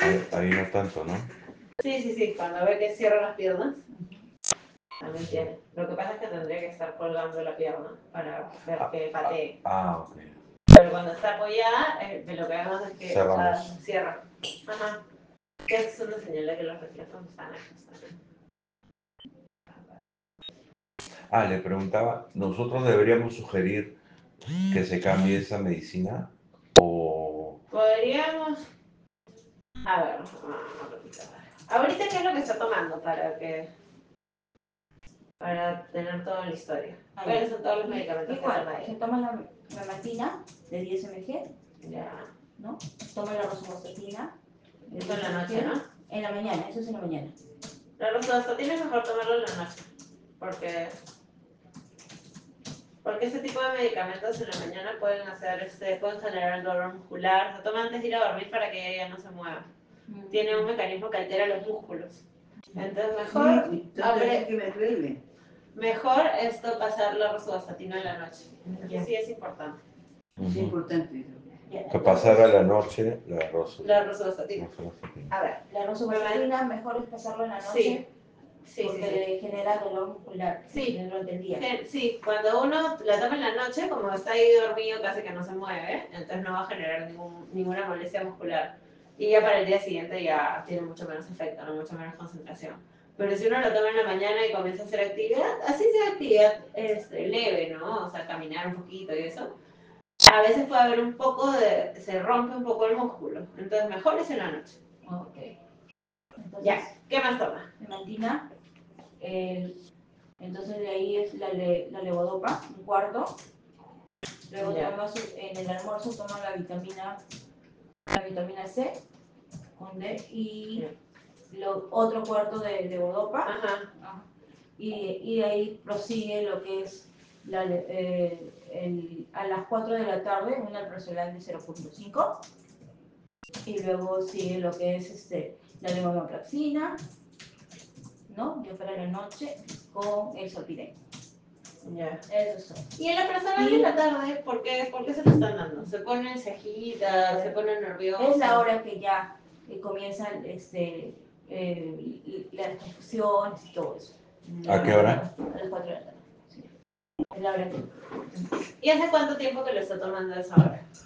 Ahí no tanto, ¿no? Sí, cuando ve que cierra las piernas, también tiene. Lo que pasa es que tendría que estar colgando la pierna para ver que patee. Ok. Pero cuando está apoyada, lo que hacemos es que cierra. Ajá. Que es una señal de que los reflejos están ajustados. Le preguntaba, ¿nosotros deberíamos sugerir que se cambie esa medicina? ¿O Podríamos... A ver, ahorita qué es lo que está tomando para tener toda la historia. ¿Cuáles son todos los medicamentos que toma ella? Se toma la matina de 10 mg, Ya. ¿no? Toma la rosuvastatina. Eso en la noche, ¿no? En la mañana, eso es en la mañana. La rosuvastatina es mejor tomarlo en la noche, porque este tipo de medicamentos en la mañana pueden generar dolor muscular. Se toma antes de ir a dormir para que ella no se mueva. Tiene un mecanismo que altera los músculos. Entonces mejor esto pasar la rosuvastatina en la noche. Sí es importante. Es importante. que pasara la noche la rosuvastatina? A ver, la rosuvastatina mejor es pasarlo en la noche. Porque le genera dolor muscular durante el día. Sí, cuando uno la toma en la noche, como está ahí dormido, casi que no se mueve, entonces no va a generar ninguna molestia muscular. Y ya para el día siguiente ya tiene mucho menos efecto, ¿no? Mucho menos concentración. Pero si uno lo toma en la mañana y comienza a hacer actividad, así sea actividad leve, ¿no? O sea, caminar un poquito y eso. A veces puede haber un poco se rompe un poco el músculo. Entonces mejor es en la noche. Ok. Entonces, ya, ¿qué más toma? Hemantina. Entonces de ahí es la levodopa, un cuarto. Luego en el almuerzo toma la vitamina C con D y otro cuarto de levodopa. Ajá. Y de ahí prosigue lo que es a las 4 de la tarde un alprazolam de 0.5 y luego sigue lo que es la levonortaxina, ¿no? Ya para la noche con el Zolpidem. Ya. Eso son. Y en la persona de la tarde, ¿por qué se lo están dando? ¿Se ponen cejitas, se ponen nerviosos? Es la hora que ya comienzan las transfusiones y todo eso. ¿A qué hora? A las 4 de la tarde. Sí. Es la hora que... ¿Y hace cuánto tiempo que lo está tomando a esa hora?